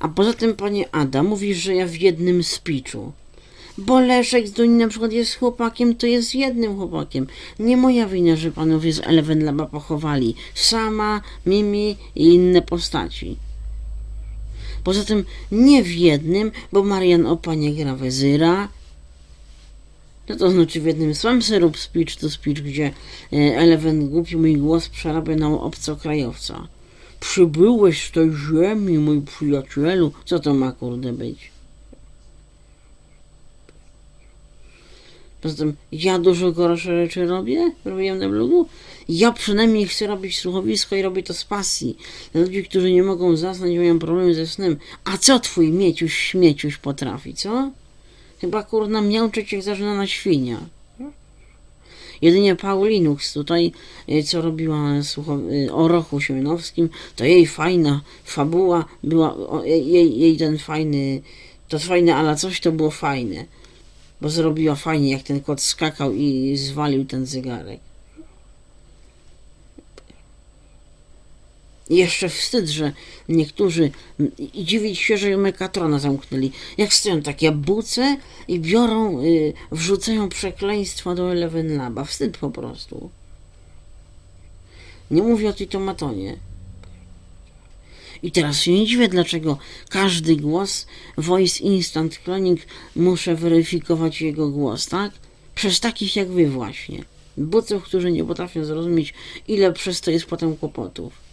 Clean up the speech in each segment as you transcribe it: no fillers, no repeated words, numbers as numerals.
A poza tym, panie Ada, mówisz, że ja w jednym speechu. Bo Leszek z Duni na przykład jest chłopakiem, to jest jednym chłopakiem. Nie moja wina, że panowie z Eleven Laba pochowali Sama, Mimi i inne postaci. Poza tym nie w jednym, bo Marian Opanie gra wezyra. No to znaczy w jednym sam rób speech to speech, gdzie Eleven głupi mój głos przerabia na obcokrajowca. Przybyłeś z tej ziemi, mój przyjacielu. Co to ma kurde być? Poza tym ja dużo gorsze rzeczy robiłem na blogu. Ja przynajmniej chcę robić słuchowisko i robię to z pasji. Dla ludzi, którzy nie mogą zasnąć, mają problemy ze snem. A co twój mieciuś, śmieciuś potrafi, co? Chyba kurna miałczeć jak zażynana świnia. Jedynie Paulinux tutaj, co robiła o Rochu Siemianowskim, to jej fajna fabuła była, jej ten fajny, to fajne, ale coś to było fajne. Bo zrobiła fajnie, jak ten kot skakał i zwalił ten zegarek. I jeszcze wstyd, że niektórzy i dziwić się, że Mekatrona zamknęli. Jak stoją takie buce i biorą, wrzucają przekleństwa do Eleven Laba. Wstyd po prostu. Nie mówię o Titomatonie. I teraz się nie dziwię, dlaczego każdy głos Voice Instant Cloning muszę weryfikować jego głos, tak? Przez takich jak wy właśnie. Buców, którzy nie potrafią zrozumieć, ile przez to jest potem kłopotów.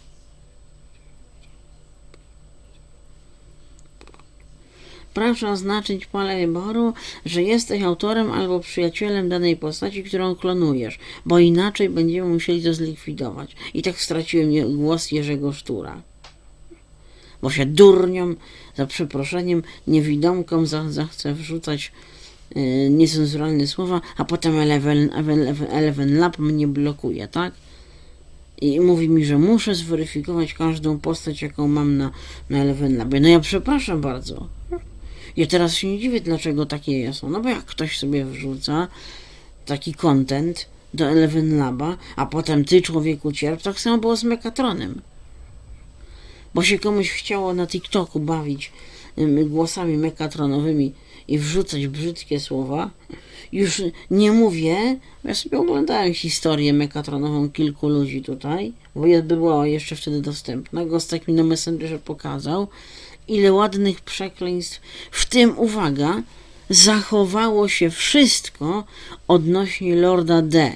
Proszę oznaczyć pole wyboru, że jesteś autorem albo przyjacielem danej postaci, którą klonujesz, bo inaczej będziemy musieli to zlikwidować. I tak straciłem głos Jerzego Sztura. Bo się durniom, za przeproszeniem, niewidomkom zachce wrzucać niecenzuralne słowa, a potem Eleven Lab mnie blokuje, tak? I mówi mi, że muszę zweryfikować każdą postać, jaką mam na Eleven Labie. No ja przepraszam bardzo. Ja teraz się nie dziwię, dlaczego takie są. No bo jak ktoś sobie wrzuca taki content do Eleven Laba, a potem ty, człowieku, cierp, tak samo było z Mekatronem. Bo się komuś chciało na TikToku bawić głosami mekatronowymi i wrzucać brzydkie słowa. Już nie mówię, ja sobie oglądałem historię mekatronową kilku ludzi tutaj, bo była jeszcze wtedy dostępna. Gostek mi na Messengerze pokazał, ile ładnych przekleństw, w tym, uwaga, zachowało się wszystko odnośnie Lorda D.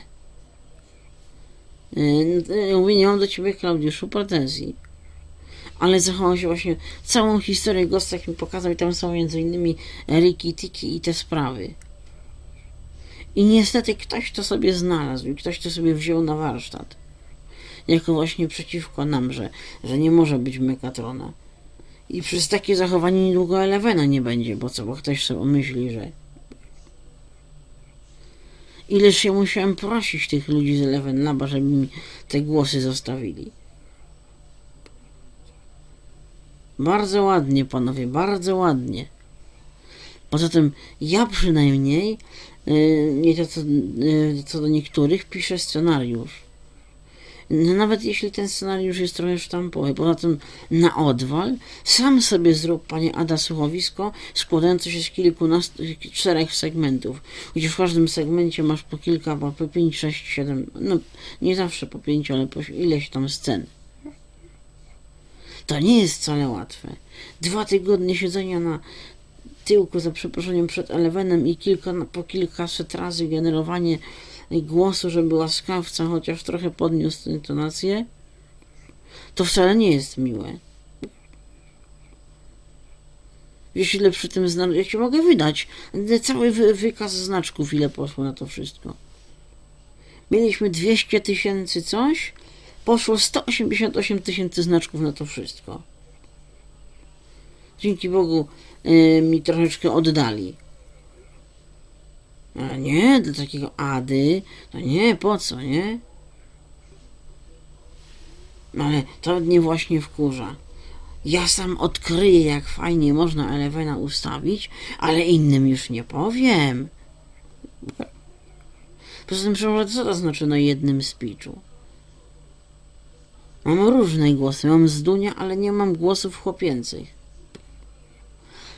Mówię, nie mam do ciebie, Klaudiuszu, pretensji. Ale zachował się właśnie całą historię, Gostek mi pokazał i tam są m.in. Riki, Tiki i te sprawy. I niestety ktoś to sobie znalazł i ktoś to sobie wziął na warsztat. Jako właśnie przeciwko nam, że nie może być Mekatrona. I przez takie zachowanie niedługo Elevena nie będzie, bo co, bo ktoś sobie myśli, że... Ileż się musiałem prosić tych ludzi z Eleven Laba, żeby mi te głosy zostawili. Bardzo ładnie, panowie, bardzo ładnie. Poza tym ja przynajmniej, nie to co do niektórych, piszę scenariusz. Nawet jeśli ten scenariusz jest trochę sztampowy. Poza tym na odwal sam sobie zrób, panie Ada, słuchowisko składające się z czterech segmentów, gdzie w każdym segmencie masz po kilka, po 5, 6, 7, no nie zawsze po 5, ale po ileś tam scen. To nie jest wcale łatwe. 2 tygodnie siedzenia na tyłku, za przeproszeniem, przed Elevenem i po kilkaset razy generowanie głosu, żeby łaskawca chociaż trochę podniósł intonację, to wcale nie jest miłe. Wiesz, ile przy tym ja ci mogę wydać cały wykaz znaczków, ile poszło na to wszystko. Mieliśmy 200 000 coś, poszło 188 000 znaczków na to wszystko. Dzięki Bogu mi troszeczkę oddali. A nie, dla takiego Ady, to nie, po co, nie? Ale to mnie właśnie wkurza. Ja sam odkryję, jak fajnie można Elevena ustawić, ale innym już nie powiem. Poza tym, co to znaczy na jednym speechu? Mam różne głosy, mam z Dunia, ale nie mam głosów chłopięcych.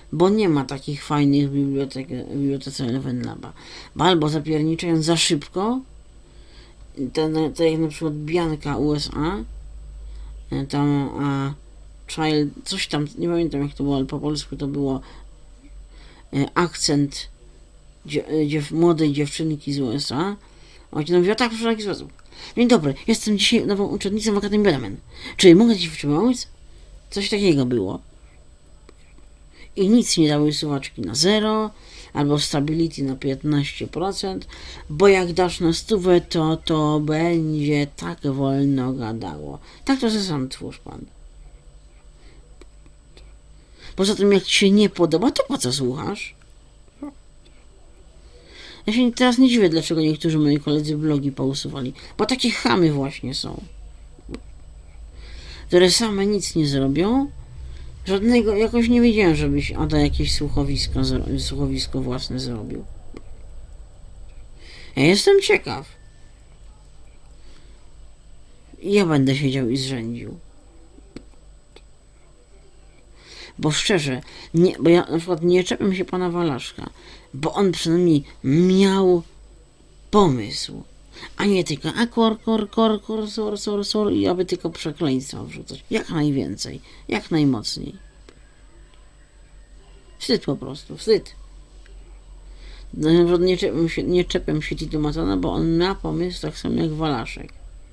bo nie ma takich fajnych bibliotek w bibliotece Eleven Laba. Bo albo zapierniczają za szybko, tak jak na przykład Bianka USA, tam Child, coś tam, nie pamiętam jak to było, ale po polsku to było akcent młodej dziewczynki z USA. Ona mówiła tak, w taki sposób. Dzień dobry, jestem dzisiaj nową uczennicą w Akademii Belemen. Czy mogę Ci pomóc? Coś takiego było. I nic nie dały suwaczki na 0, albo stability na 15%, bo jak dasz na 100, to będzie tak wolno gadało. Tak to ze sam twórz pan. Poza tym, jak Ci się nie podoba, to po co słuchasz? Ja się teraz nie dziwię, dlaczego niektórzy moi koledzy blogi pousuwali, bo takie chamy właśnie są, które same nic nie zrobią. Żadnego, jakoś nie wiedziałem, żebyś Ada jakieś słuchowisko własne zrobił. Ja jestem ciekaw. Ja będę siedział i zrzędził. Bo szczerze, bo ja na przykład nie czepiam się pana Walaszka, bo on przynajmniej miał pomysł, a nie tylko sor i aby tylko przekleństwa wrzucać. Jak najwięcej, jak najmocniej. Wstyd po prostu, wstyd. Nie czepiam się Titu Matona, bo on ma pomysł tak samo jak Walaszek.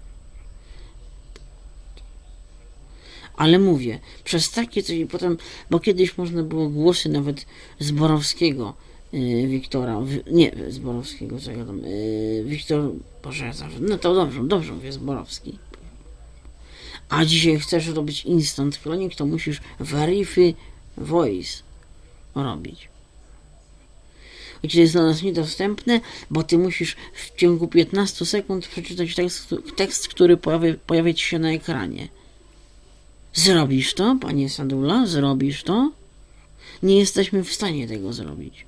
Ale mówię, przez takie coś i potem, bo kiedyś można było głosy nawet Zborowskiego, Wiktora, nie Zborowskiego, co ja tam, Wiktor, Boże, no to dobrze mówię, Zborowski. A dzisiaj chcesz robić instant cloning, to musisz verify voice robić. I to jest dla nas niedostępne, bo ty musisz w ciągu 15 sekund przeczytać tekst, który pojawia ci się na ekranie. Zrobisz to, panie Sadula? Zrobisz to? Nie jesteśmy w stanie tego zrobić.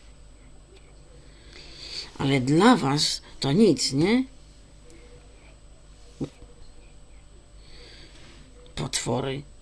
Ale dla was to nic, nie? Potwory.